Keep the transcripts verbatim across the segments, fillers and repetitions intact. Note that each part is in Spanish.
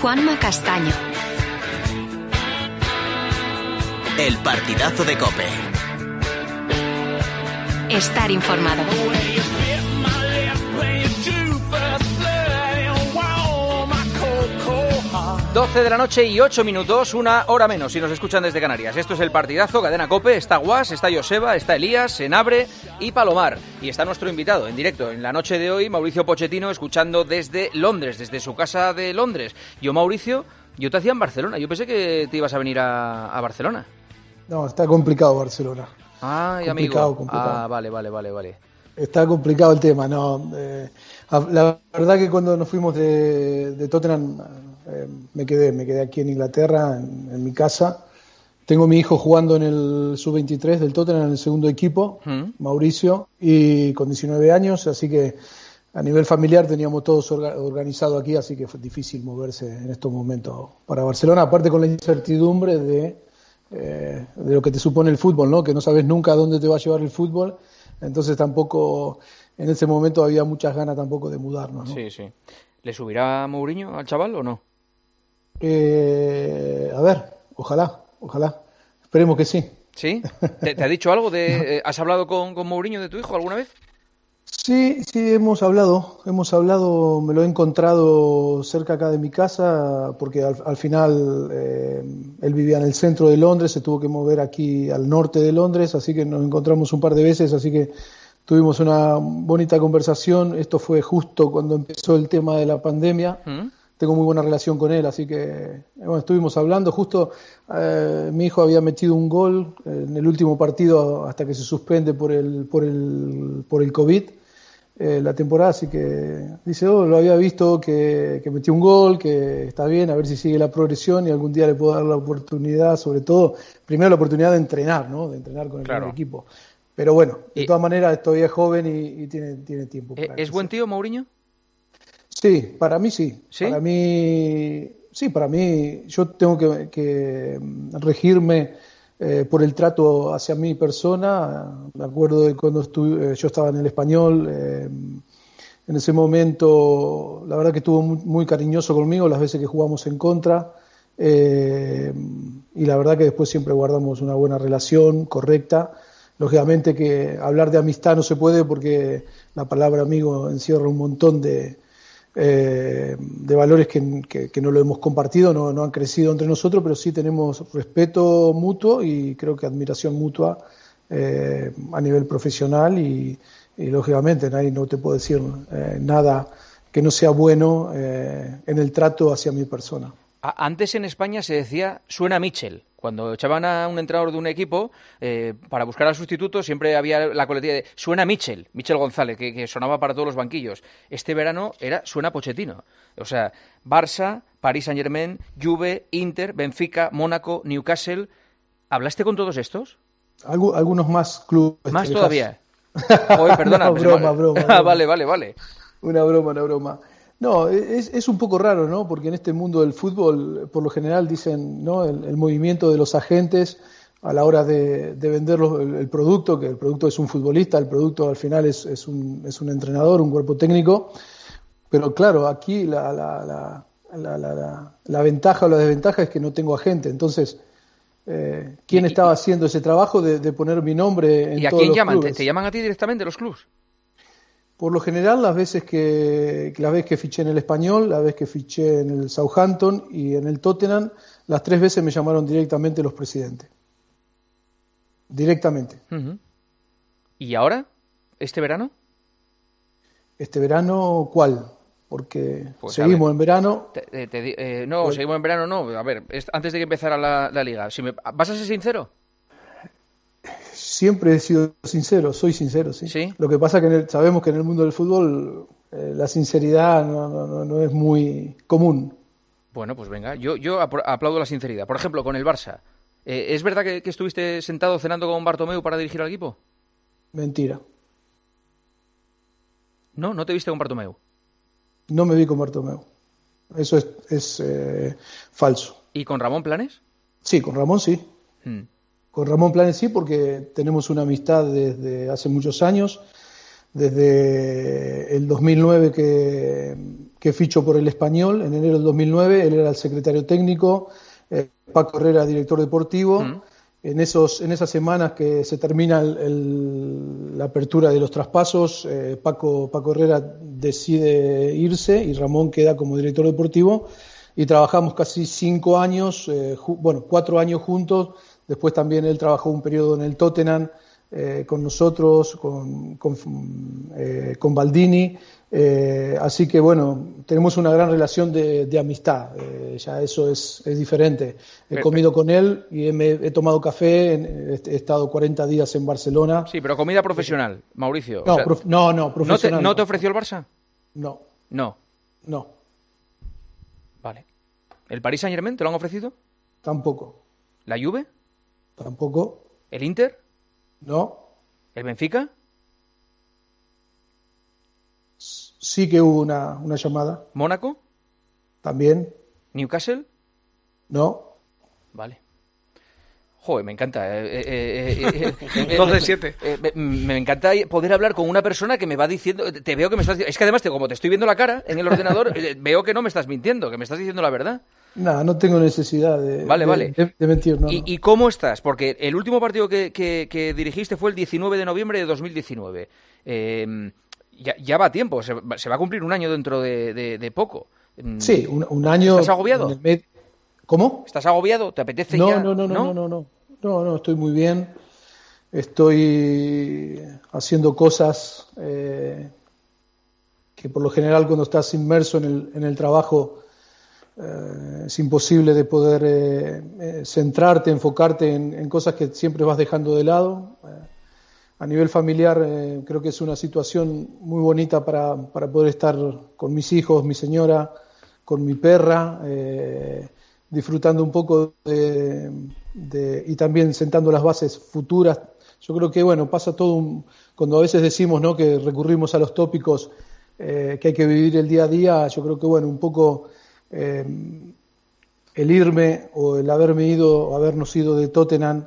Juanma Castaño. El partidazo de COPE. Estar informado. doce de la noche y ocho minutos, una hora menos si nos escuchan desde Canarias. Esto es el partidazo, cadena COPE, está Guas, está Joseba, está Elías, Senabre y Palomar. Y está nuestro invitado en directo en la noche de hoy, Mauricio Pochettino, escuchando desde Londres, desde su casa de Londres. Yo, Mauricio, yo te hacía en Barcelona, yo pensé que te ibas a venir a, a Barcelona. No, está complicado Barcelona. Ay, complicado, amigo. complicado. Ah, vale, vale, vale, vale. Está complicado el tema, no. Eh, la verdad que cuando nos fuimos de, de Tottenham eh, me quedé, me quedé aquí en Inglaterra, en, en mi casa. Tengo a mi hijo jugando en el sub veintitrés del Tottenham, en el segundo equipo, ¿Mm? Mauricio, y con diecinueve años, así que a nivel familiar teníamos todos orga, organizado aquí, así que fue difícil moverse en estos momentos para Barcelona, aparte con la incertidumbre de, eh, de lo que te supone el fútbol, ¿no? Que no sabes nunca a dónde te va a llevar el fútbol. Entonces tampoco, en ese momento había muchas ganas tampoco de mudarnos, ¿no? Sí, sí. ¿Le subirá Mourinho al chaval o no? Eh, a ver, ojalá, ojalá. Esperemos que sí. ¿Sí? ¿Te, te ha dicho algo de... ¿Has hablado con, con Mourinho de tu hijo alguna vez? Sí, sí, hemos hablado, hemos hablado, me lo he encontrado cerca acá de mi casa, porque al, al final eh, él vivía en el centro de Londres, se tuvo que mover aquí al norte de Londres, así que nos encontramos un par de veces, así que tuvimos una bonita conversación. Esto fue justo cuando empezó el tema de la pandemia. ¿Mm? Tengo muy buena relación con él, así que bueno, estuvimos hablando. Justo eh, mi hijo había metido un gol en el último partido hasta que se suspende por el por el por el COVID. Eh, la temporada, así que dice, oh, lo había visto que, que metió un gol, que está bien, a ver si sigue la progresión y algún día le puedo dar la oportunidad, sobre todo, primero la oportunidad de entrenar, ¿no? De entrenar con el claro. equipo. Pero bueno, de y, todas maneras todavía es joven y, y tiene, tiene tiempo. Para ¿Es buen tío Mourinho? Sí, para mí sí. ¿Sí? Para mí, sí, para mí, yo tengo que, que regirme Eh, por el trato hacia mi persona. Me acuerdo de cuando estuve, eh, yo estaba en el Español, eh, en ese momento la verdad que estuvo muy, muy cariñoso conmigo las veces que jugamos en contra, eh, y la verdad que después siempre guardamos una buena relación, correcta. Lógicamente que hablar de amistad no se puede porque la palabra amigo encierra un montón de Eh, de valores que, que, que no lo hemos compartido, no, no han crecido entre nosotros, pero sí tenemos respeto mutuo y creo que admiración mutua eh, a nivel profesional y, y lógicamente nadie no te puede decir eh, nada que no sea bueno eh, en el trato hacia mi persona. Antes en España se decía suena Mitchell. Cuando echaban a un entrenador de un equipo, eh, para buscar al sustituto siempre había la coletilla de suena Mitchell, Mitchell González, que, que sonaba para todos los banquillos. Este verano era suena Pochettino. O sea, Barça, Paris Saint-Germain, Juve, Inter, Benfica, Mónaco, Newcastle. ¿Hablaste con todos estos? Algu- algunos más clubes. ¿Más todavía? Oye, perdona. No, broma, broma, broma. Vale, vale, vale. Una broma, una broma. No, es, es un poco raro, ¿no? Porque en este mundo del fútbol, por lo general dicen, ¿no? El, el movimiento de los agentes a la hora de, de vender los, el, el producto, que el producto es un futbolista, el producto al final es, es, un, es un entrenador, un cuerpo técnico. Pero claro, aquí la, la, la, la, la, la, la ventaja o la desventaja es que no tengo agente. Entonces, eh, ¿quién y, estaba y, haciendo ese trabajo de, de poner mi nombre en ¿Y a todos quién los llaman? clubes? ¿Te, ¿Te llaman a ti directamente los clubes? Por lo general, las veces que la vez que fiché en el Español, la vez que fiché en el Southampton y en el Tottenham, las tres veces me llamaron directamente los presidentes. Directamente. Uh-huh. ¿Y ahora? ¿Este verano? ¿Este verano cuál? Porque pues seguimos en verano. Te, te, te, eh, no, pues, seguimos en verano no. A ver, es, antes de que empezara la, la liga, si me, ¿vas a ser sincero? Siempre he sido sincero, soy sincero, sí. ¿Sí? Lo que pasa es que en el, sabemos que en el mundo del fútbol eh, la sinceridad no, no, no es muy común. Bueno, pues venga, yo, yo aplaudo la sinceridad. Por ejemplo, con el Barça, eh, ¿es verdad que, que estuviste sentado cenando con Bartomeu para dirigir al equipo? Mentira. ¿No? ¿No te viste con Bartomeu? No me vi con Bartomeu. Eso es, es eh, falso. ¿Y con Ramón Planes? Sí, con Ramón sí. Hmm. Con Ramón Planes sí, porque tenemos una amistad desde hace muchos años, desde el dos mil nueve que, que ficho por el Español en enero del dos mil nueve. Él era el secretario técnico, eh, Paco Herrera, director deportivo. Mm. En, esos, en esas semanas que se termina el, el, la apertura de los traspasos, eh, Paco, Paco Herrera decide irse y Ramón queda como director deportivo y trabajamos casi cinco años, eh, ju- bueno, cuatro años juntos. Después también él trabajó un periodo en el Tottenham eh, con nosotros, con, con, eh, con Baldini. Eh, así que bueno, tenemos una gran relación de, de amistad, eh, ya eso es, es diferente. He comido con él y he, me, he tomado café, en, he, he estado cuarenta días en Barcelona. Sí, pero comida profesional, Mauricio. No, o sea, prof, no, no, profesional. ¿No te, ¿no te ofreció el Barça? No. No. No. Vale. ¿El Paris Saint-Germain te lo han ofrecido? Tampoco. ¿La Juve? Tampoco. ¿El Inter? No. ¿El Benfica? Sí que hubo una, una llamada. ¿Mónaco? También. ¿Newcastle? No. Vale. Joder, me encanta. Eh, eh, eh, eh, Dos de siete. Eh, me, me encanta poder hablar con una persona que me va diciendo... Te veo que me estás... Es que además, te, como te estoy viendo la cara en el ordenador, eh, veo que no me estás mintiendo, que me estás diciendo la verdad. No, no tengo necesidad de, vale, de, vale. de, de mentir. No, ¿Y, no. ¿Y cómo estás? Porque el último partido que, que, que dirigiste fue el diecinueve de noviembre de dos mil diecinueve. Eh... Ya, ya va a tiempo, se, se va a cumplir un año dentro de, de, de poco. Sí, un, un año... ¿Estás agobiado? Med... ¿Cómo? ¿Estás agobiado? ¿Te apetece no, ya? No, no, no, no, no, no, no, no, estoy muy bien. Estoy haciendo cosas eh, que por lo general cuando estás inmerso en el, en el trabajo eh, es imposible de poder eh, eh, centrarte, enfocarte en, en cosas que siempre vas dejando de lado. Eh, A nivel familiar eh, creo que es una situación muy bonita para, para poder estar con mis hijos, mi señora, con mi perra, eh, disfrutando un poco de, de, y también sentando las bases futuras. Yo creo que bueno, pasa todo un, cuando a veces decimos, ¿no?, que recurrimos a los tópicos eh, que hay que vivir el día a día. Yo creo que bueno, un poco eh, el irme o el haberme ido o habernos ido de Tottenham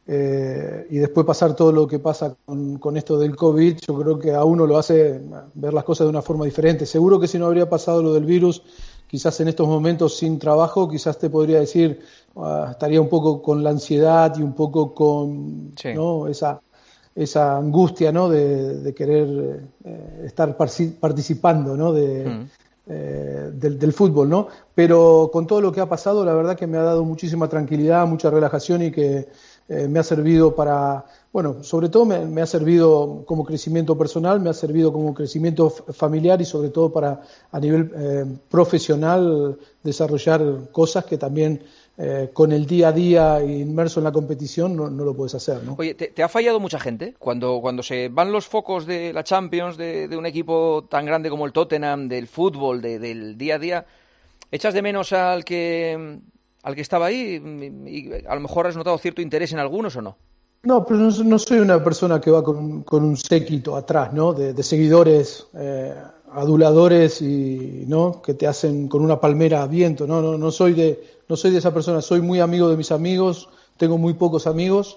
Eh, y después pasar todo lo que pasa con, con esto del COVID, yo creo que a uno lo hace ver las cosas de una forma diferente. Seguro que si no habría pasado lo del virus, quizás en estos momentos sin trabajo, quizás te podría decir, uh, estaría un poco con la ansiedad y un poco con sí. ¿no? esa, esa angustia, ¿no?, de, de querer eh, estar participando, ¿no?, de, mm. eh, del, del fútbol, ¿no? Pero con todo lo que ha pasado, la verdad que me ha dado muchísima tranquilidad, mucha relajación y que Eh, me ha servido para, bueno, sobre todo me, me ha servido como crecimiento personal, me ha servido como crecimiento f- familiar y sobre todo para a nivel eh, profesional desarrollar cosas que también eh, con el día a día inmerso en la competición no, no lo puedes hacer, ¿no? Oye, ¿te, te ha fallado mucha gente? Cuando, cuando se van los focos de la Champions, de, de un equipo tan grande como el Tottenham, del fútbol, de, del día a día, ¿echas de menos al que... al que estaba ahí y a lo mejor has notado cierto interés en algunos o no? No, pero no, no soy una persona que va con, con un séquito atrás, ¿no? De, de seguidores eh, aduladores y no que te hacen con una palmera a viento. No, no, no soy de, no soy de esa persona. Soy muy amigo de mis amigos. Tengo muy pocos amigos,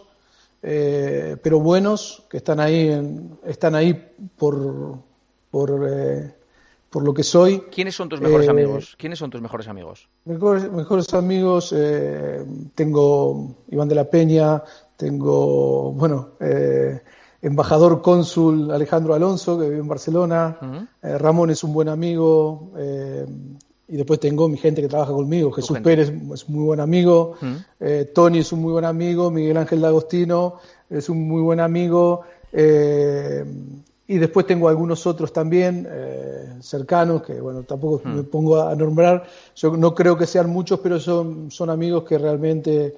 eh, pero buenos que están ahí, en, están ahí por, por eh, por lo que soy. ¿Quiénes son tus mejores eh, amigos? ¿Quiénes son tus mejores amigos? Mejores, mejores amigos, eh, tengo Iván de la Peña, tengo, bueno, eh, embajador cónsul Alejandro Alonso, que vive en Barcelona, uh-huh. eh, Ramón es un buen amigo, eh, y después tengo mi gente que trabaja conmigo, Jesús Pérez es muy buen amigo, uh-huh. eh, Tony es un muy buen amigo, Miguel Ángel D'Agostino es un muy buen amigo, eh, y después tengo algunos otros también eh, cercanos que bueno tampoco hmm. me pongo a nombrar. Yo no creo que sean muchos, pero son son amigos que realmente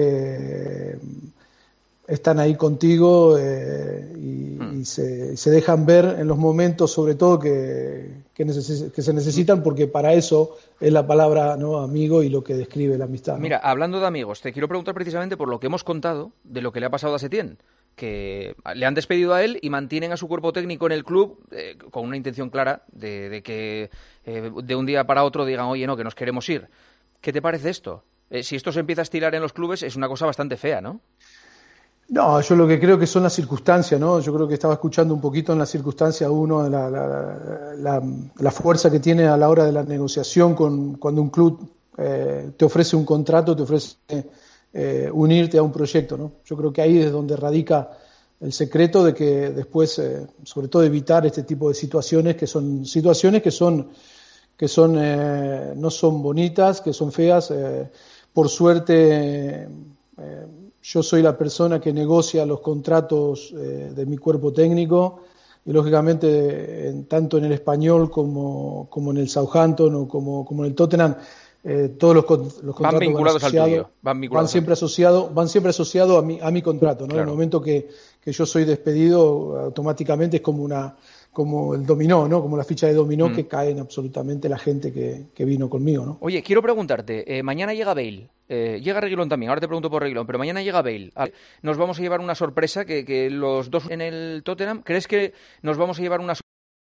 eh, están ahí contigo eh, y, hmm. y se, se dejan ver en los momentos sobre todo que que, neces- que se necesitan, porque para eso es la palabra, ¿no?, amigo, y lo que describe la amistad, ¿no? Mira, hablando de amigos, te quiero preguntar precisamente por lo que hemos contado de lo que le ha pasado a Setién, que le han despedido a él y mantienen a su cuerpo técnico en el club eh, con una intención clara de, de que eh, de un día para otro digan, oye, no, que nos queremos ir. ¿Qué te parece esto? Eh, si esto se empieza a estirar en los clubes es una cosa bastante fea, ¿no? No, yo lo que creo que son las circunstancias, ¿no? Yo creo que estaba escuchando un poquito en las circunstancias uno, la, la, la, la fuerza que tiene a la hora de la negociación con cuando un club eh, te ofrece un contrato, te ofrece eh, unirte a un proyecto, ¿no? Yo creo que ahí es donde radica el secreto de que después, eh, sobre todo, evitar este tipo de situaciones que son situaciones que son que son eh, no son bonitas, que son feas. Eh, por suerte. Eh, Yo soy la persona que negocia los contratos eh, de mi cuerpo técnico y lógicamente en, tanto en el Español como, como en el Southampton o como, como en el Tottenham eh, todos los, los contratos van vinculados van, al tuyo, van, vinculados van siempre asociados van siempre asociados a mi a mi contrato, ¿no? Claro. En el momento que, que yo soy despedido automáticamente es como una como el dominó, ¿no? Como la ficha de dominó mm. que caen absolutamente la gente que, que vino conmigo, ¿no? Oye, quiero preguntarte, eh, mañana llega Bale, eh, llega Reguilón también, ahora te pregunto por Reguilón, pero mañana llega Bale. Nos vamos a llevar una sorpresa que, que los dos en el Tottenham, ¿crees que nos vamos a llevar una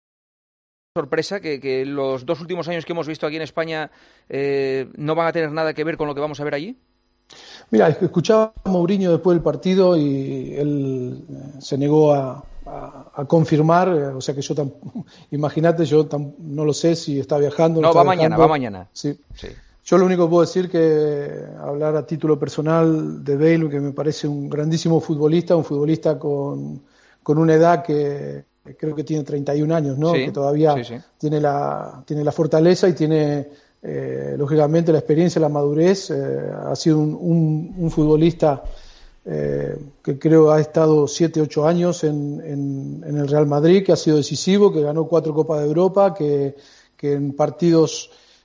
sorpresa que, que los dos últimos años que hemos visto aquí en España eh, no van a tener nada que ver con lo que vamos a ver allí? Mira, escuchaba a Mourinho después del partido y él se negó a A, a confirmar, o sea que yo tam, imagínate, yo tam, no lo sé si está viajando. No, está va viajando. mañana, va mañana. Sí. sí. Yo lo único que puedo decir que hablar a título personal de Bale, que me parece un grandísimo futbolista, un futbolista con, con una edad que creo que tiene treinta y un años, ¿no? Sí, que todavía sí, sí. tiene la tiene la fortaleza y tiene eh, lógicamente la experiencia, la madurez. Eh, ha sido un, un, un futbolista Eh, que creo ha estado siete, ocho años en, en, en el Real Madrid, que ha sido decisivo, que ganó cuatro Copas de Europa, que, que en partidos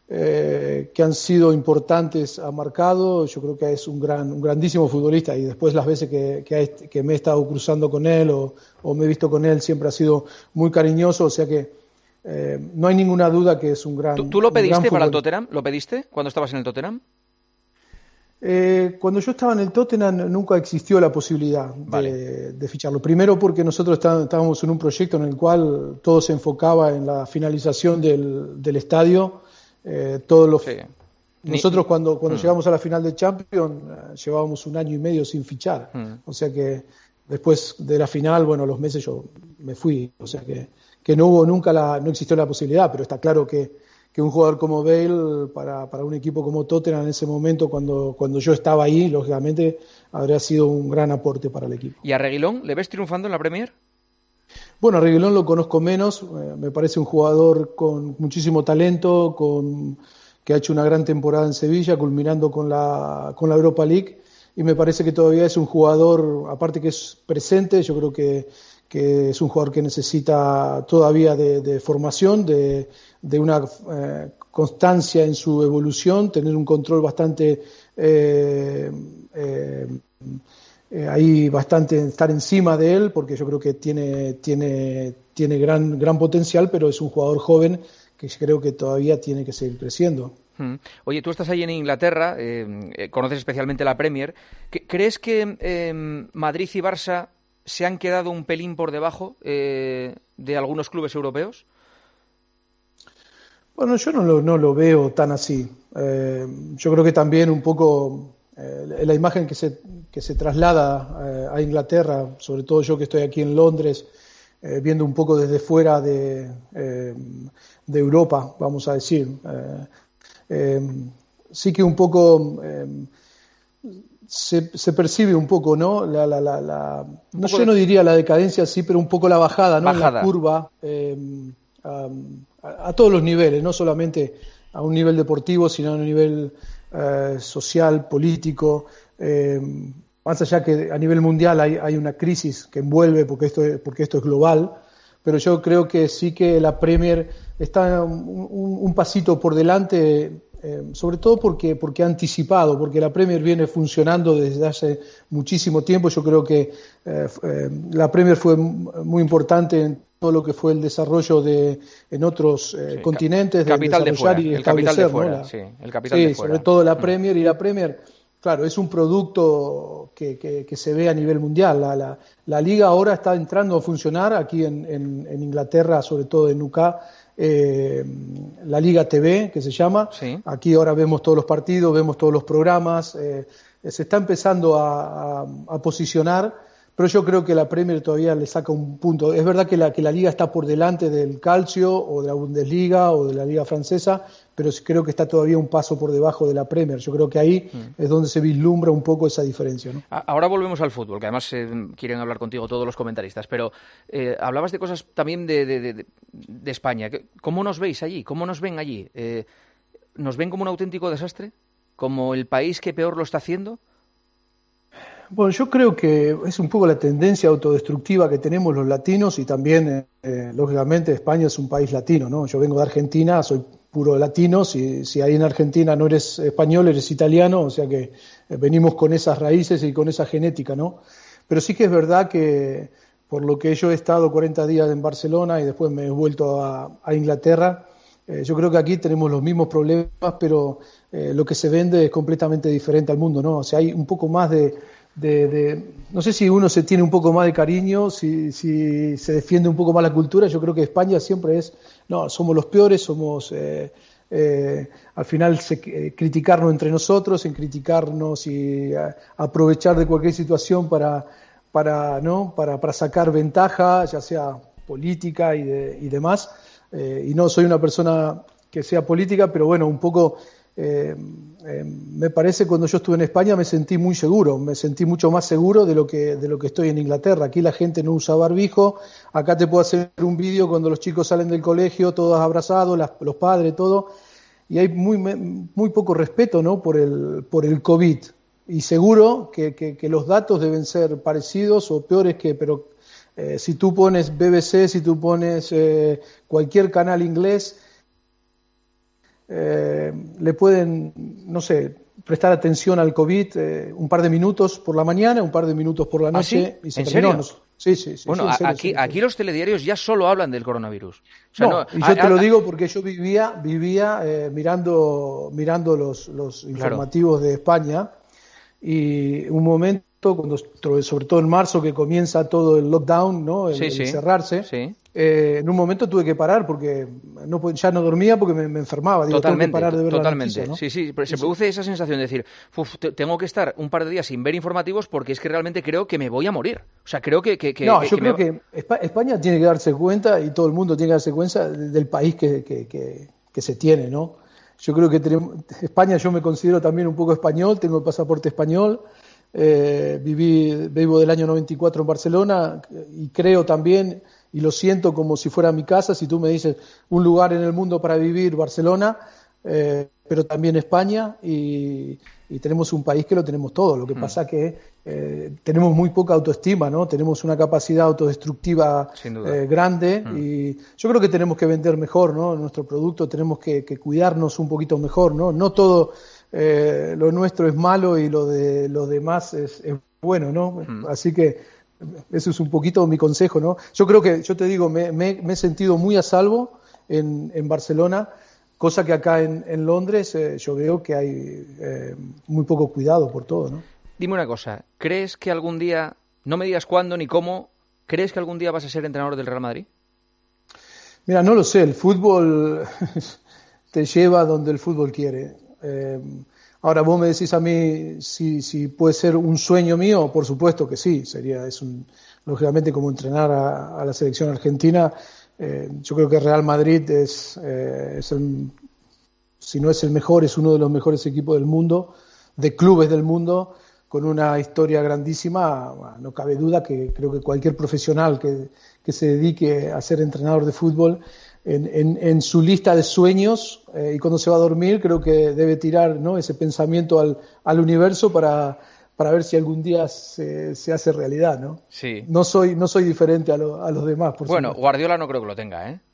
eh, que han sido importantes ha marcado. Yo creo que es un gran, un grandísimo futbolista y después las veces que, que, ha, que me he estado cruzando con él o, o me he visto con él siempre ha sido muy cariñoso, o sea que eh, no hay ninguna duda que es un gran. ¿Tú, tú lo pediste para el futbol. Tottenham? ¿Lo pediste cuando estabas en el Tottenham? Eh, cuando yo estaba en el Tottenham nunca existió la posibilidad vale. de, de ficharlo. Primero porque nosotros estábamos en un proyecto en el cual todo se enfocaba en la finalización del, del estadio. Eh, todos los, sí. Nosotros Ni... cuando, cuando mm. llegamos a la final de Champions eh, llevábamos un año y medio sin fichar. Mm. O sea que después de la final, bueno, los meses yo me fui. O sea que, que no hubo nunca la, no existió la posibilidad, pero está claro que que un jugador como Bale para, para un equipo como Tottenham en ese momento, cuando, cuando yo estaba ahí, lógicamente habría sido un gran aporte para el equipo. ¿Y a Reguilón le ves triunfando en la Premier? Bueno, a Reguilón lo conozco menos, eh, me parece un jugador con muchísimo talento, con, que ha hecho una gran temporada en Sevilla, culminando con la, con la Europa League, y me parece que todavía es un jugador, aparte que es presente, yo creo que que es un jugador que necesita todavía de, de formación, de, de una eh, constancia en su evolución, tener un control bastante eh, eh, eh, ahí bastante estar encima de él, porque yo creo que tiene tiene tiene gran gran potencial, pero es un jugador joven que creo que todavía tiene que seguir creciendo. Oye, tú estás ahí en Inglaterra, eh, conoces especialmente la Premier. ¿Crees que eh, Madrid y Barça se han quedado un pelín por debajo eh, de algunos clubes europeos? Bueno, yo no lo, no lo veo tan así. Eh, yo creo que también un poco eh, la imagen que se, que se traslada eh, a Inglaterra, sobre todo yo que estoy aquí en Londres, eh, viendo un poco desde fuera de, eh, de Europa, vamos a decir. Eh, eh, sí que un poco... Eh, Se, se percibe un poco, ¿no? La, la, la, la, no yo de... no diría la decadencia, sí, pero un poco la bajada, ¿no? Bajada. En la curva, eh, a, a, a todos los niveles, no solamente a un nivel deportivo, sino a un nivel eh, social, político. Eh, más allá que a nivel mundial hay, hay una crisis que envuelve, porque esto, es, porque esto es global, pero yo creo que sí que la Premier está un, un, un pasito por delante. Eh, sobre todo porque, porque ha anticipado, porque la Premier viene funcionando desde hace muchísimo tiempo. Yo creo que eh, eh, la Premier fue muy importante en todo lo que fue el desarrollo de en otros eh, sí, continentes, de capital desarrollar de fuera, y el capital de fuera, ¿no? La, sí, el capital sí, de fuera. Sobre todo la Premier, y la Premier, claro, es un producto que, que, que se ve a nivel mundial. La, la, la liga ahora está entrando a funcionar aquí en, en, en Inglaterra, sobre todo en U K. Eh, la Liga T V, que se llama. Sí. Aquí ahora vemos todos los partidos, vemos todos los programas. Eh, se está empezando a, a, a posicionar, pero yo creo que la Premier todavía le saca un punto. Es verdad que la, que la Liga está por delante del Calcio o de la Bundesliga o de la Liga Francesa, pero creo que está todavía un paso por debajo de la Premier. Yo creo que ahí mm. es donde se vislumbra un poco esa diferencia, ¿no? Ahora volvemos al fútbol, que además eh, quieren hablar contigo todos los comentaristas, pero eh, hablabas de cosas también de, de, de, de España. ¿Cómo nos veis allí? ¿Cómo nos ven allí? Eh, ¿Nos ven como un auténtico desastre? ¿Como el país que peor lo está haciendo? Bueno, yo creo que es un poco la tendencia autodestructiva que tenemos los latinos y también, eh, lógicamente, España es un país latino, ¿no? Yo vengo de Argentina, soy puro latino, si, si ahí en Argentina no eres español, eres italiano, o sea que eh, venimos con esas raíces y con esa genética, ¿no? Pero sí que es verdad que, por lo que yo he estado cuarenta días en Barcelona y después me he vuelto a, a Inglaterra, eh, yo creo que aquí tenemos los mismos problemas, pero eh, lo que se vende es completamente diferente al mundo, ¿no? O sea, hay un poco más de... De, de, no sé si uno se tiene un poco más de cariño, si, si se defiende un poco más la cultura. Yo creo que España siempre es, no, somos los peores, somos, eh, eh, al final, se, eh, criticarnos entre nosotros, en criticarnos y eh, aprovechar de cualquier situación para, para, ¿no? para, para sacar ventaja, ya sea política y, de, y demás. Eh, y no soy una persona que sea política, pero bueno, un poco... Eh, eh, me parece cuando yo estuve en España me sentí muy seguro, me sentí mucho más seguro de lo que de lo que estoy en Inglaterra. Aquí la gente no usa barbijo, acá te puedo hacer un vídeo cuando los chicos salen del colegio, todos abrazados, las, los padres, todo, y hay muy muy poco respeto, ¿no? por el por el COVID. Y seguro que, que, que los datos deben ser parecidos o peores que, pero eh, si tú pones B B C, si tú pones eh, cualquier canal inglés, Eh, le pueden, no sé, prestar atención al COVID eh, un par de minutos por la mañana, un par de minutos por la noche. ¿Ah, sí? Y se ¿En terminó. serio? Sí, sí, sí. Bueno, sí, serio, aquí, sí, aquí sí. los telediarios ya solo hablan del coronavirus. O sea, no, no, y yo a, te a, lo digo porque yo vivía vivía eh, mirando mirando los, los informativos claro. de España, y un momento, cuando sobre todo en marzo, que comienza todo el lockdown, ¿no? el, sí, el sí, cerrarse, sí. Eh, en un momento tuve que parar porque no, ya no dormía porque me, me enfermaba. Digo, totalmente, tengo que parar de ver totalmente. La noticia, ¿no? Sí, sí, se sí, produce sí. esa sensación de decir, uf, tengo que estar un par de días sin ver informativos porque es que realmente creo que me voy a morir. O sea, creo que... que, que no, que, yo que creo me... que España tiene que darse cuenta, y todo el mundo tiene que darse cuenta del país que, que, que, que se tiene, ¿no? Yo creo que tenemos, España, yo me considero también un poco español, tengo el pasaporte español, eh, viví, vivo del año noventa y cuatro en Barcelona, y creo también... y lo siento como si fuera mi casa. Si tú me dices un lugar en el mundo para vivir, Barcelona, eh, pero también España, y, y tenemos un país que lo tenemos todo. Lo que mm. pasa es que eh, tenemos muy poca autoestima, ¿no? Tenemos una capacidad autodestructiva eh, grande, mm. y yo creo que tenemos que vender mejor, ¿no? Nuestro producto, tenemos que, que cuidarnos un poquito mejor, ¿no? No todo eh, lo nuestro es malo y lo de los demás es, es bueno, ¿no? Mm. Así que eso es un poquito mi consejo, ¿no? Yo creo que, yo te digo, me, me, me he sentido muy a salvo en, en Barcelona, cosa que acá en, en Londres eh, yo veo que hay eh, muy poco cuidado por todo, ¿no? Dime una cosa, ¿crees que algún día, no me digas cuándo ni cómo, ¿crees que algún día vas a ser entrenador del Real Madrid? Mira, no lo sé, el fútbol te lleva donde el fútbol quiere. Eh, Ahora, vos me decís a mí si, si puede ser un sueño mío, por supuesto que sí. Sería, es un, lógicamente, como entrenar a, a la selección argentina. Eh, yo creo que Real Madrid es, eh, es el, si no es el mejor, es uno de los mejores equipos del mundo, de clubes del mundo, con una historia grandísima. No cabe duda que creo que cualquier profesional que, que se dedique a ser entrenador de fútbol, En, en, en su lista de sueños, eh, y cuando se va a dormir, creo que debe tirar, ¿no? ese pensamiento al, al universo para, para ver si algún día se, se hace realidad, ¿no? Sí. No soy, no soy diferente a, lo, a los demás, por Bueno, supuesto. Guardiola no creo que lo tenga, ¿eh?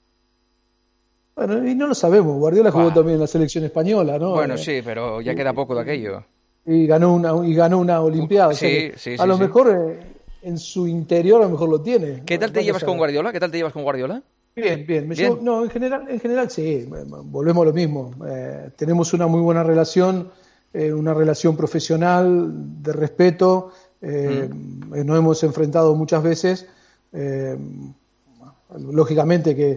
Bueno, y no lo sabemos. Guardiola jugó bah. también en la selección española, ¿no? Bueno, eh, sí, pero ya queda poco de aquello. Y ganó una, y ganó una Olimpiada. Sí, o sea sí, sí. A lo sí. mejor eh, en su interior a lo mejor lo tiene. ¿Qué tal te llevas con Guardiola? ¿Qué tal te llevas con Guardiola? Bien, bien. Me bien. Llevo, no, en general, en general sí, volvemos a lo mismo. Eh, tenemos una muy buena relación, eh, una relación profesional, de respeto. Eh, mm. Nos hemos enfrentado muchas veces. Eh, lógicamente que,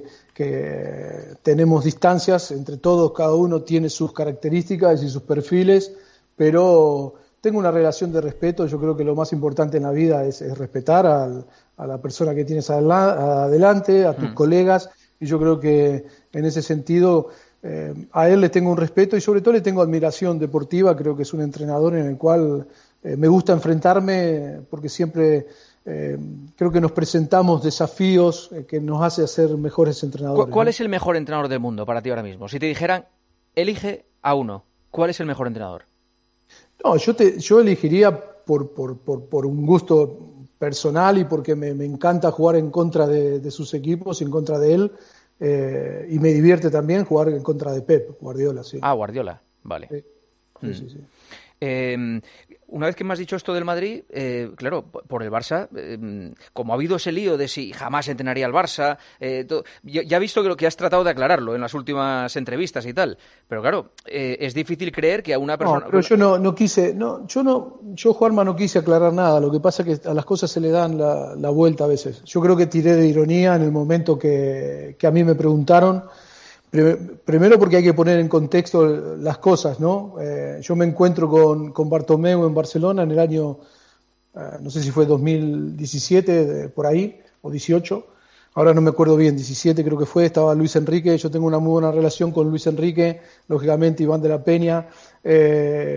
que tenemos distancias entre todos, cada uno tiene sus características y sus perfiles, pero tengo una relación de respeto. Yo creo que lo más importante en la vida es, es respetar al, a la persona que tienes adelante, a tus mm. colegas, y yo creo que en ese sentido eh, a él le tengo un respeto y sobre todo le tengo admiración deportiva. Creo que es un entrenador en el cual eh, me gusta enfrentarme porque siempre eh, creo que nos presentamos desafíos eh, que nos hace ser mejores entrenadores. ¿Cuál ¿no? es el mejor entrenador del mundo para ti ahora mismo? Si te dijeran, elige a uno, ¿cuál es el mejor entrenador? No, yo te, yo elegiría por, por, por, por un gusto personal y porque me, me encanta jugar en contra de, de sus equipos, en contra de él, eh, y me divierte también jugar en contra de Pep Guardiola, sí. Ah, Guardiola, vale. Sí, sí, mm. sí, sí. Eh, una vez que me has dicho esto del Madrid, eh, claro, por el Barça, eh, como ha habido ese lío de si jamás entrenaría al Barça, eh, todo, ya, ya he visto que lo que has tratado de aclararlo en las últimas entrevistas y tal, pero claro, eh, es difícil creer que a una persona... No, pero yo no, no quise, no, yo no, yo Juanma no quise aclarar nada. Lo que pasa es que a las cosas se le dan la, la vuelta a veces. Yo creo que tiré de ironía en el momento que, que a mí me preguntaron. Primero porque hay que poner en contexto las cosas, ¿no? Eh, yo me encuentro con, con Bartomeu en Barcelona en el año, eh, no sé si fue dos mil diecisiete, por ahí, o dieciocho, ahora no me acuerdo bien, diecisiete creo que fue, estaba Luis Enrique, yo tengo una muy buena relación con Luis Enrique, lógicamente Iván de la Peña, eh,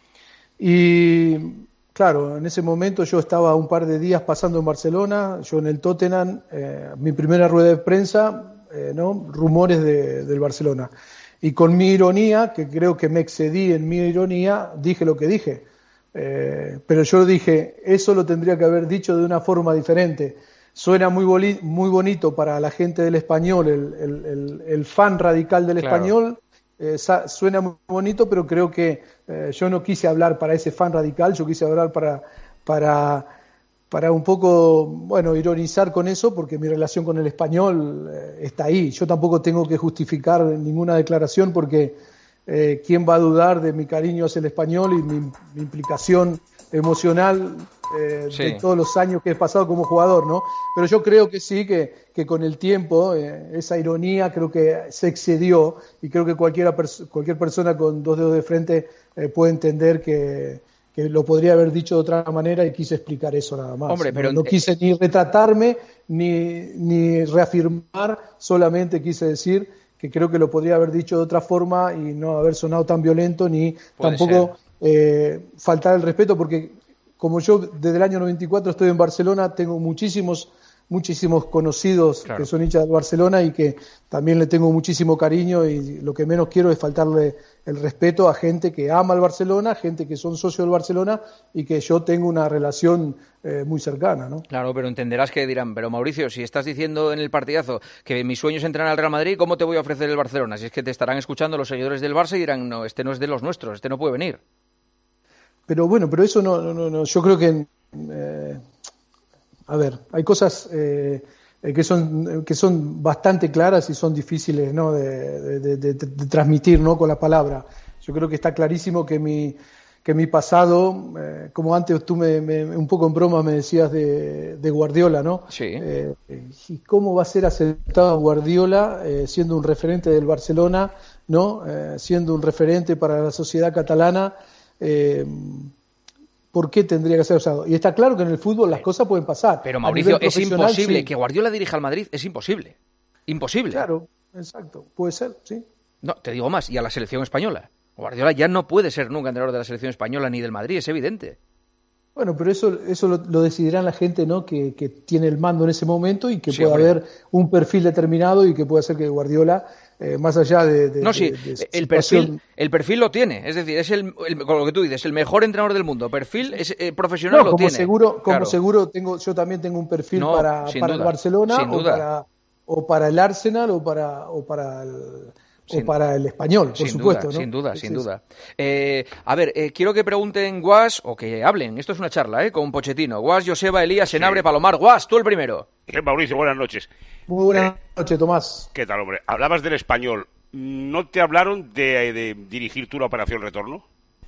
y claro, en ese momento yo estaba un par de días pasando en Barcelona, yo en el Tottenham, eh, mi primera rueda de prensa, Eh, ¿no? rumores de, del Barcelona. Y con mi ironía, que creo que me excedí en mi ironía, dije lo que dije. Eh, pero yo dije, eso lo tendría que haber dicho de una forma diferente. Suena muy, boli- muy bonito para la gente del Español, el, el, el, el fan radical del Claro. Español, eh, sa- suena muy bonito, pero creo que eh, yo no quise hablar para ese fan radical, yo quise hablar para... para para un poco, bueno, ironizar con eso, porque mi relación con el Español eh, está ahí. Yo tampoco tengo que justificar ninguna declaración, porque eh, ¿quién va a dudar de mi cariño hacia el Español y mi, mi implicación emocional eh, Sí. de todos los años que he pasado como jugador, ¿no? Pero yo creo que sí, que, que con el tiempo eh, esa ironía creo que se excedió, y creo que cualquiera pers- cualquier persona con dos dedos de frente eh, puede entender que que lo podría haber dicho de otra manera, y quise explicar eso nada más. Hombre, pero... no, no quise ni retratarme ni, ni reafirmar, solamente quise decir que creo que lo podría haber dicho de otra forma y no haber sonado tan violento, ni Puede tampoco eh, faltar el respeto, porque como yo desde el año noventa y cuatro estoy en Barcelona, tengo muchísimos muchísimos conocidos Claro. que son hinchas del Barcelona y que también le tengo muchísimo cariño, y lo que menos quiero es faltarle el respeto a gente que ama al Barcelona, gente que son socios del Barcelona y que yo tengo una relación eh, muy cercana, ¿no? Claro, pero entenderás que dirán, pero Mauricio, si estás diciendo en el partidazo que mi sueño es entrenar al Real Madrid, ¿cómo te voy a ofrecer el Barcelona? Si es que te estarán escuchando los seguidores del Barça y dirán, no, este no es de los nuestros, este no puede venir. Pero bueno, pero eso no, no, no, yo creo que eh, a ver, hay cosas eh, que son que son bastante claras y son difíciles, ¿no? de, de, de, de transmitir, ¿no? Con la palabra. Yo creo que está clarísimo que mi que mi pasado, eh, como antes tú me, me un poco en broma me decías de, de Guardiola, ¿no? Sí. Eh, y cómo va a ser aceptado Guardiola eh, siendo un referente del Barcelona, ¿no? Eh, siendo un referente para la sociedad catalana. Eh, ¿Por qué tendría que ser usado? Y está claro que en el fútbol las cosas pueden pasar. Pero Mauricio, es imposible sí. que Guardiola dirija al Madrid, es imposible. Imposible. Claro, exacto, puede ser, sí. No, te digo más, y a la selección española. Guardiola ya no puede ser nunca entrenador de la selección española ni del Madrid, es evidente. Bueno, pero eso eso lo, lo decidirán la gente, ¿no? Que, que tiene el mando en ese momento y que Sí, pueda hombre. haber un perfil determinado y que pueda ser que Guardiola, eh, más allá de, de No, sí, de- de su el situación- perfil, el perfil lo tiene, es decir, es el, el- con lo que tú dices, el mejor entrenador del mundo. Perfil es, eh, profesional No, lo como tiene. seguro, como Claro. seguro tengo, yo también tengo un perfil No, para, sin para duda, el Barcelona sin o duda. para o para el Arsenal o para o para el, Sin- o para el Español, por sin supuesto, duda, ¿no? sin duda, Sí, sin sí, duda. Eh, a ver, eh, quiero que pregunten Guas, o que hablen, esto es una charla, ¿eh? Con Pochettino. Guas, Joseba, Elías, Senabre, Palomar. Guas, tú el primero. Eh, Mauricio, buenas noches. sí. Muy buenas Eh, noches, Tomás. ¿Qué tal, hombre? Hablabas del Español. ¿No te hablaron de, de dirigir tú la operación retorno?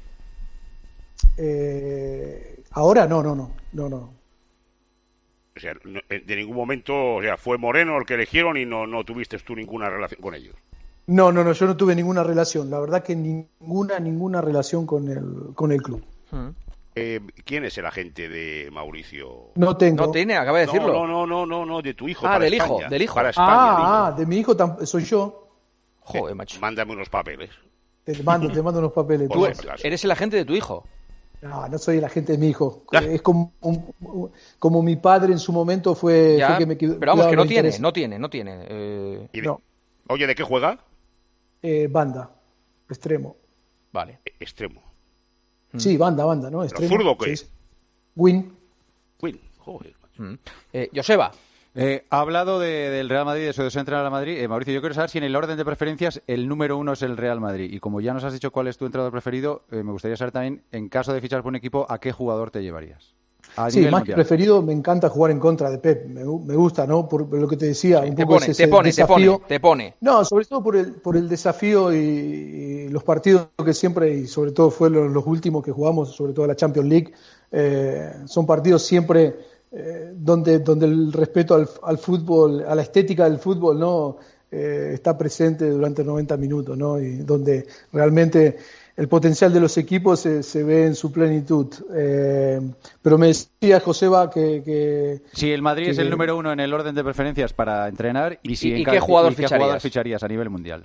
Eh, ahora no, no, no, no, no. O sea, no- eh, de ningún momento, o sea, fue Moreno el que eligieron y no, no tuviste tú ninguna relación con ellos. No, no, no, yo no tuve ninguna relación. La verdad que ninguna, ninguna relación con el, con el club. Mm. Eh, ¿Quién es el agente de Mauricio? No tengo. No tiene, acaba de decirlo. No, no, no, no, no, de tu hijo. Ah, para del España, hijo, del hijo. Para España, Ah, del hijo. ah, de mi hijo tam- soy yo. Joder, macho. Mándame unos papeles. Te mando, te mando unos papeles. Por Tú si acaso. eres el agente de tu hijo. No, no soy el agente de mi hijo. Es como, un- como mi padre en su momento fue, Ya, fue que me pero vamos, cuidaba que no los tiene, intereses. no tiene, no tiene. Eh, Y de- No. Oye, ¿de qué juega? Eh, banda, extremo. Vale. Eh, Extremo. Sí, banda, banda, ¿no? Extremo. zurdo o qué? Sí, sí. Win. Queen. Joder, macho. Mm. Eh, Joseba, Eh, ha hablado de- del Real Madrid, de su deseo de entrenar al Madrid. Eh, Mauricio, yo quiero saber si en el orden de preferencias el número uno es el Real Madrid. Y como ya nos has dicho cuál es tu entrenador preferido, eh, me gustaría saber también, en caso de fichar por un equipo, ¿a qué jugador te llevarías? A Sí, nivel más que mundial. preferido, me encanta jugar en contra de Pep. Me, gu- me gusta, ¿no? Por, por lo que te decía, un te poco pone, ese te pone, te desafío. pone, te pone. No, sobre todo por el, por el desafío y, y los partidos que siempre, y sobre todo fue los, los últimos que jugamos, sobre todo la Champions League, eh, son partidos siempre eh, donde, donde el respeto al, al fútbol, a la estética del fútbol, ¿no? Eh, está presente durante noventa minutos, ¿no? Y donde realmente el potencial de los equipos se, se ve en su plenitud. Eh, pero me decía Joseba que... que Si el Madrid que- es el número uno en el orden de preferencias para entrenar, y, si ¿Y- en y ca- qué jugador y qué ficharías? jugador ficharías a nivel mundial?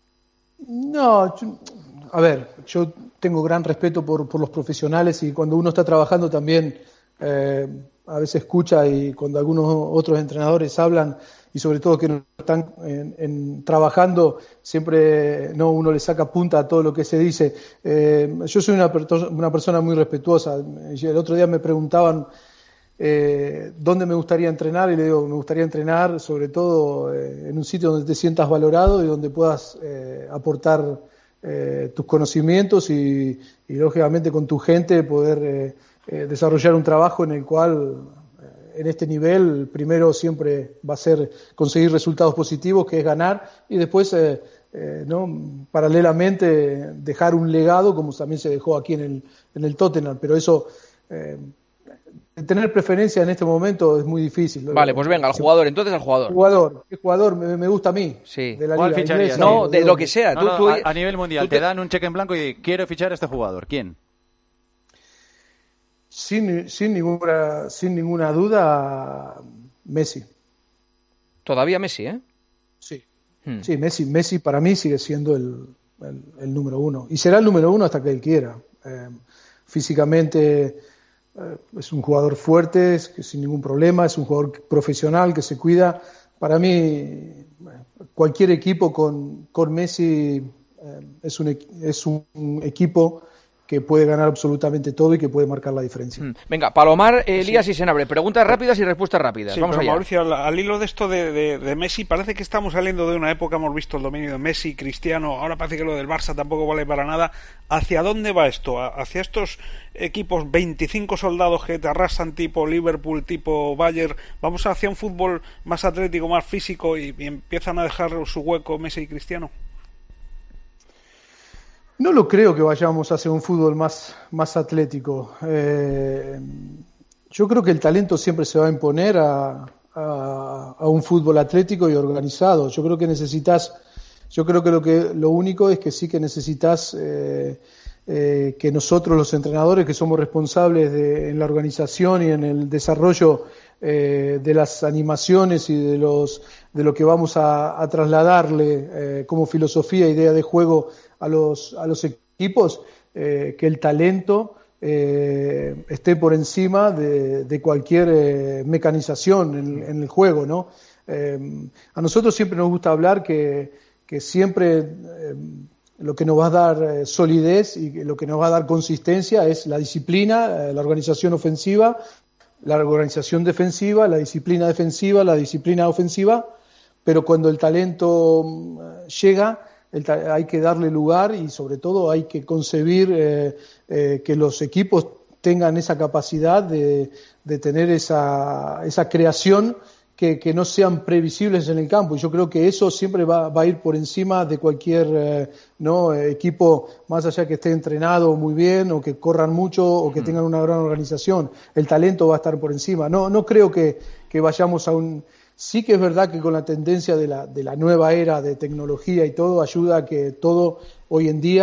No, yo- a ver, yo tengo gran respeto por, por los profesionales y cuando uno está trabajando también eh, a veces escucha y cuando algunos otros entrenadores hablan y sobre todo que no están en, en trabajando, siempre no uno le saca punta a todo lo que se dice. Eh, yo soy una, perto- una persona muy respetuosa. El otro día me preguntaban eh, dónde me gustaría entrenar y le digo, me gustaría entrenar sobre todo eh, en un sitio donde te sientas valorado y donde puedas eh, aportar eh, tus conocimientos y, y lógicamente con tu gente poder eh, eh, desarrollar un trabajo en el cual eh, en este nivel primero siempre va a ser conseguir resultados positivos, que es ganar, y después eh, eh, ¿no? paralelamente dejar un legado como también se dejó aquí en el, en el Tottenham, pero eso eh, tener preferencia en este momento es muy difícil. Vale, pues venga, al jugador, entonces al jugador. Jugador, ¿qué jugador me, me gusta a mí? Sí. De la ¿Cuál liga ficharías? inglesa, No, o de lo que sea. No, Tú- no, tú- a, a nivel mundial, tú te... dan un cheque en blanco y di, quiero fichar a este jugador. ¿Quién? Sin, sin, ninguna, sin ninguna duda, Messi. Todavía Messi, ¿eh? Sí. Hmm. Sí, Messi, Messi para mí sigue siendo el, el, el número uno. Y será el número uno hasta que él quiera. Eh, físicamente eh, es un jugador fuerte, es, que sin ningún problema, es un jugador profesional que se cuida. Para mí, eh, cualquier equipo con, con Messi eh, es, un, equ- es un equipo que puede ganar absolutamente todo y que puede marcar la diferencia. Mm. Venga, Palomar, Elías y Senabre. Preguntas rápidas y respuestas rápidas. Sí, Vamos pero allá. Mauricio, al, al hilo de esto de, de, de Messi, parece que estamos saliendo de una época, hemos visto el dominio de Messi, Cristiano, ahora parece que lo del Barça tampoco vale para nada. ¿Hacia dónde va esto? ¿Hacia estos equipos veinticinco soldados que te arrasan tipo Liverpool, tipo Bayern? ¿Vamos hacia un fútbol más atlético, más físico y, y empiezan a dejar su hueco Messi y Cristiano? No lo creo que vayamos hacia un fútbol más, más atlético. Eh, yo creo que el talento siempre se va a imponer a, a, a un fútbol atlético y organizado. Yo creo que necesitas, yo creo que lo que lo único es que sí que necesitas eh, eh, que nosotros los entrenadores que somos responsables de, en la organización y en el desarrollo eh, de las animaciones y de los de lo que vamos a, a trasladarle eh, como filosofía, idea de juego a los, a los equipos, eh, que el talento eh, esté por encima de, de cualquier eh, mecanización en, en el juego, ¿no? Eh, a nosotros siempre nos gusta hablar que, que siempre eh, lo que nos va a dar eh, solidez y lo que nos va a dar consistencia es la disciplina, eh, la organización ofensiva, la organización defensiva, la disciplina defensiva, la disciplina ofensiva, pero cuando el talento eh, llega, el ta- hay que darle lugar y sobre todo hay que concebir eh, eh, que los equipos tengan esa capacidad de, de tener esa, esa creación que, que no sean previsibles en el campo. Y yo creo que eso siempre va, va a ir por encima de cualquier eh, ¿no? equipo, más allá que esté entrenado muy bien o que corran mucho o que tengan una gran organización. El talento va a estar por encima. No, no creo que, que vayamos a un... Sí que es verdad que con la tendencia de la, de la nueva era de tecnología y todo, ayuda a que todo hoy en día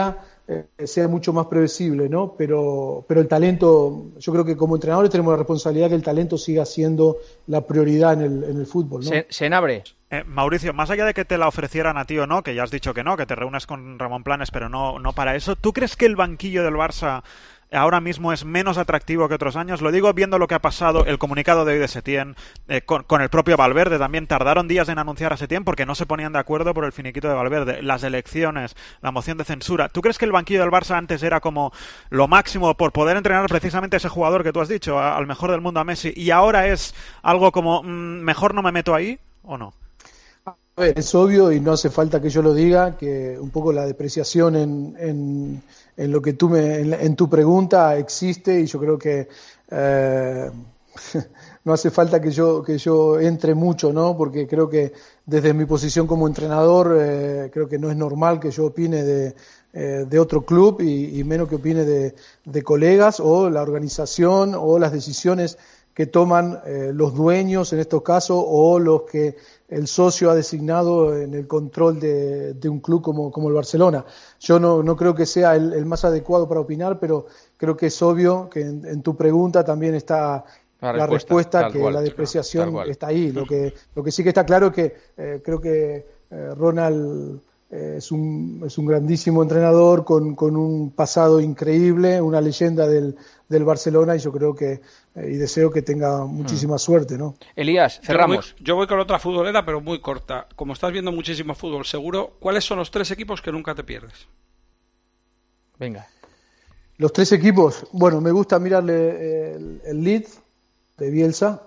eh, sea mucho más previsible, ¿no? Pero, pero el talento, yo creo que como entrenadores tenemos la responsabilidad que el talento siga siendo la prioridad en el, en el fútbol, ¿no? Se, Senabre. Eh, Mauricio, más allá de que te la ofrecieran a ti o no, que ya has dicho que no, que te reúnes con Ramón Planes, pero no, no para eso, ¿tú crees que el banquillo del Barça ahora mismo es menos atractivo que otros años? Lo digo viendo lo que ha pasado, el comunicado de hoy de Setién, eh, con, con el propio Valverde también. Tardaron días en anunciar a Setién porque no se ponían de acuerdo por el finiquito de Valverde, las elecciones, la moción de censura. ¿Tú crees que el banquillo del Barça antes era como lo máximo por poder entrenar precisamente a ese jugador que tú has dicho, a, al mejor del mundo, a Messi, y ahora es algo como mmm, mejor no me meto ahí, o no? A ver, es obvio y no hace falta que yo lo diga, que un poco la depreciación en, en, en lo que tú me, en, en tu pregunta existe, y yo creo que eh, no hace falta que yo que yo entre mucho, ¿no? Porque creo que desde mi posición como entrenador eh, creo que no es normal que yo opine de, eh, de otro club y, y menos que opine de, de colegas o la organización o las decisiones que toman eh, los dueños en estos casos o los que el socio ha designado en el control de, de un club como, como el Barcelona. Yo no, no creo que sea el, el más adecuado para opinar, pero creo que es obvio que en, en tu pregunta también está la, la respuesta, respuesta que cual, la depreciación está ahí. Lo que, lo que sí que está claro es que eh, creo que eh, Ronald eh, es, un, es un grandísimo entrenador con, con un pasado increíble, una leyenda del, del Barcelona, y yo creo que y deseo que tenga muchísima suerte, ¿no? Elías, cerramos. Yo voy, yo voy con otra futbolera, pero muy corta. Como estás viendo muchísimo fútbol, seguro, ¿cuáles son los tres equipos que nunca te pierdes? Venga. Los tres equipos, bueno, me gusta mirarle el, el Leeds de Bielsa,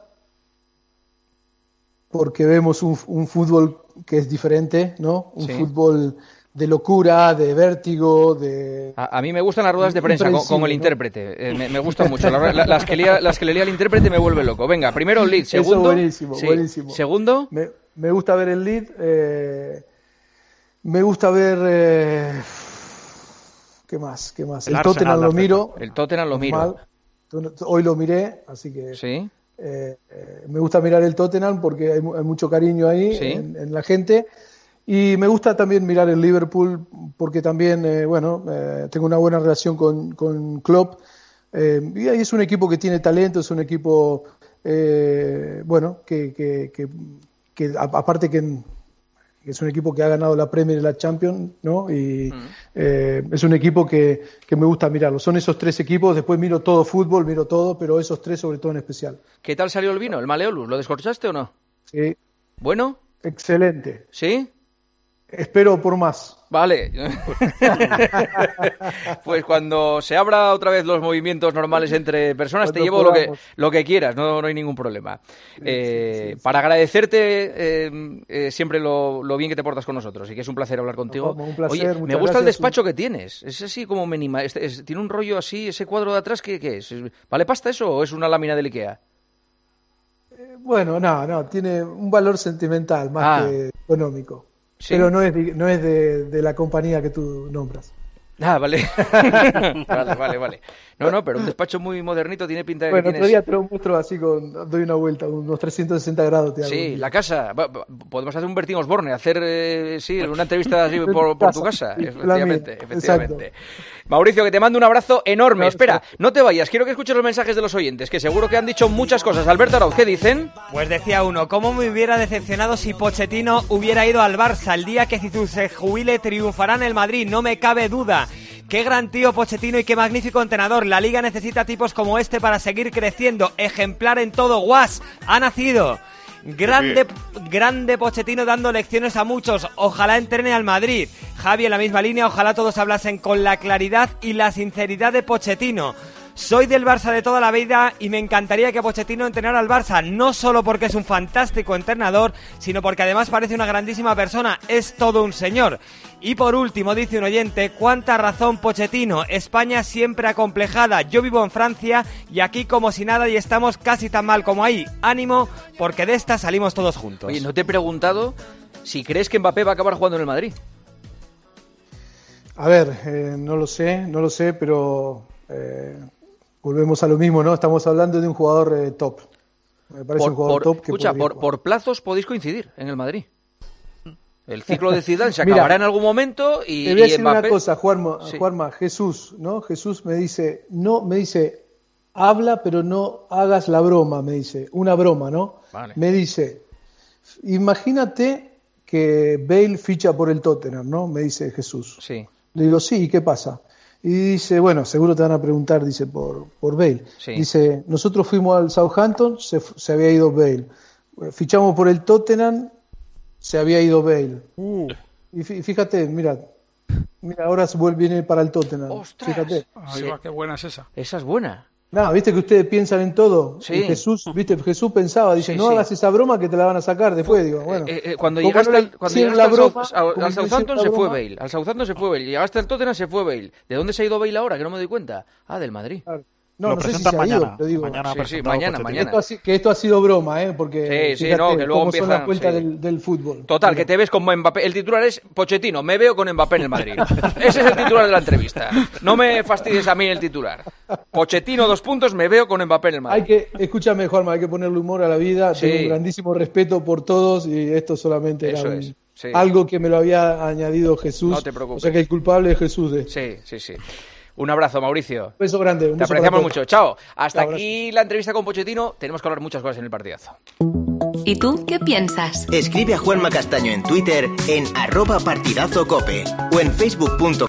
porque vemos un, un fútbol que es diferente, ¿no? Un sí. fútbol de locura, de vértigo, de... A, a mí me gustan las ruedas de prensa con, con el ¿no? intérprete, eh, me, me gustan mucho. La, la, las, que lea, las que le lea el intérprete me vuelve loco. Venga, primero el lead, segundo... Eso buenísimo, sí. buenísimo. Segundo... Me, me gusta ver el lead, eh, me gusta ver... Eh, ¿Qué más? ¿Qué más? El, el Tottenham lo miro. El Tottenham lo miro. Mal. Hoy lo miré, así que... Sí. Eh, eh, me gusta mirar el Tottenham porque hay, hay mucho cariño ahí ¿sí? en, en la gente. Y me gusta también mirar el Liverpool porque también, eh, bueno, eh, tengo una buena relación con, con Klopp. Eh, y ahí es un equipo que tiene talento, es un equipo, eh, bueno, que, que, que, que aparte que, que es un equipo que ha ganado la Premier y la Champions, ¿no? Y mm. eh, es un equipo que, que me gusta mirarlo. Son esos tres equipos, después miro todo fútbol, miro todo, pero esos tres sobre todo en especial. ¿Qué tal salió el vino, el Maleolus? ¿Lo descorchaste o no? Sí. ¿Bueno? Excelente. ¿Sí? Espero por más. Vale. Pues cuando se abra otra vez los movimientos normales entre personas, cuando te llevo lo que, lo que quieras, no, no hay ningún problema. Sí, eh, sí, sí, para sí. agradecerte eh, eh, siempre lo, lo bien que te portas con nosotros y que es un placer hablar contigo. No, un placer, Oye, me gusta gracias. El despacho que tienes. Es así como mínima. Es, es, tiene un rollo así, ese cuadro de atrás, ¿qué, qué es? ¿Vale pasta eso o es una lámina del Ikea? Eh, bueno, no, no, tiene un valor sentimental más ah. que económico. ¿Sí? Pero no es, de, no es de, de la compañía que tú nombras. Ah, vale. vale, vale, vale. No, no, pero un despacho muy modernito tiene pinta de bueno, que tienes... Bueno, otro día te lo muestro así, con, doy una vuelta, unos trescientos sesenta grados. Te hago. Sí, la casa. Podemos hacer un Bertín Osborne, hacer, eh, sí, una entrevista así por, por tu casa. Sí, efectivamente, efectivamente. Exacto. Mauricio, que te mando un abrazo enorme. Claro, Espera, sí. no te vayas, quiero que escuches los mensajes de los oyentes, que seguro que han dicho muchas cosas. Alberto Arauz, ¿qué dicen? Pues decía uno, ¿cómo me hubiera decepcionado si Pochettino hubiera ido al Barça? El día que Zizou se jubile triunfará en el Madrid, no me cabe duda. Qué gran tío Pochettino y qué magnífico entrenador. La Liga necesita tipos como este para seguir creciendo. Ejemplar en todo. Guas, ha nacido. Grande, grande Pochettino dando lecciones a muchos. Ojalá entrene al Madrid. Javi en la misma línea. Ojalá todos hablasen con la claridad y la sinceridad de Pochettino. Soy del Barça de toda la vida y me encantaría que Pochettino entrenara al Barça, no solo porque es un fantástico entrenador, sino porque además parece una grandísima persona, es todo un señor. Y por último, dice un oyente, cuánta razón Pochettino, España siempre acomplejada, yo vivo en Francia y aquí como si nada y estamos casi tan mal como ahí. Ánimo, porque de esta salimos todos juntos. Oye, no te he preguntado si crees que Mbappé va a acabar jugando en el Madrid. A ver, eh, no lo sé, no lo sé, pero... Eh... Volvemos a lo mismo, ¿no? Estamos hablando de un jugador eh, top. Me parece por, un jugador por, top que escucha, por, por plazos podéis coincidir en el Madrid. El ciclo de Zidane se Mira, acabará en algún momento y, te voy a y decir Mbappé... una cosa, Juanma, Sí. Juanma, Jesús, ¿no? Jesús me dice, no, me dice, habla pero no hagas la broma, me dice, una broma, ¿no? Vale. Me dice, imagínate que Bale ficha por el Tottenham, ¿no? Me dice Jesús. Sí, Le digo, sí, ¿y qué pasa? Y dice, bueno, seguro te van a preguntar, dice, por, por Bale. Sí. Dice, nosotros fuimos al Southampton, se, se había ido Bale. Fichamos por el Tottenham, se había ido Bale. Uh, Y fí- fíjate, mira, mira, ahora se vuelve viene para el Tottenham. ¡Ostras! Fíjate. ahí Sí. va, qué buena es esa. esa es buena. No, viste que ustedes piensan en todo. Sí. Y Jesús, viste, Jesús pensaba, dice, Sí, no sí. hagas esa broma que te la van a sacar después. Digo, bueno. Eh, eh, cuando como llegaste, no al, le cuando hicieron llegaste la al, broma, South- al- como al le hicieron Southampton la se fue broma, Bale. Al Southampton se fue Bale. Llegaste al Tottenham se fue Bale. ¿De dónde se ha ido Bale ahora? Que no me doy cuenta. Ah, del Madrid. claro. No, Lo no sé si se presentan ha ido, mañana. te digo. Mañana Sí, sí, presentado mañana, Pochettino. mañana. Esto ha si- que esto ha sido broma, ¿eh? Porque Sí, sí, fíjate no, que luego cómo son empiezan, las vueltas sí. del, del fútbol. Total, Mira. que te ves con Mbappé. El titular es Pochettino, me veo con Mbappé en el Madrid. Ese es el titular de la entrevista. No me fastidies a mí el titular. Pochettino, dos puntos, me veo con Mbappé en el Madrid. Hay que, escúchame, Juanma, hay que ponerle humor a la vida. Sí. Tengo un grandísimo respeto por todos y esto solamente Eso era un- es, sí. algo que me lo había añadido Jesús. No te preocupes. O sea que el culpable es Jesús de esto. Sí, sí, sí. Un abrazo, Mauricio. Un beso grande. Un Te beso apreciamos para todos. mucho. Chao. Hasta Chao, aquí la entrevista con Pochettino. Tenemos que hablar muchas cosas en el partidazo. ¿Y tú qué piensas? Escribe a Juanma Castaño en Twitter en arroba partidazo cope o en facebook punto com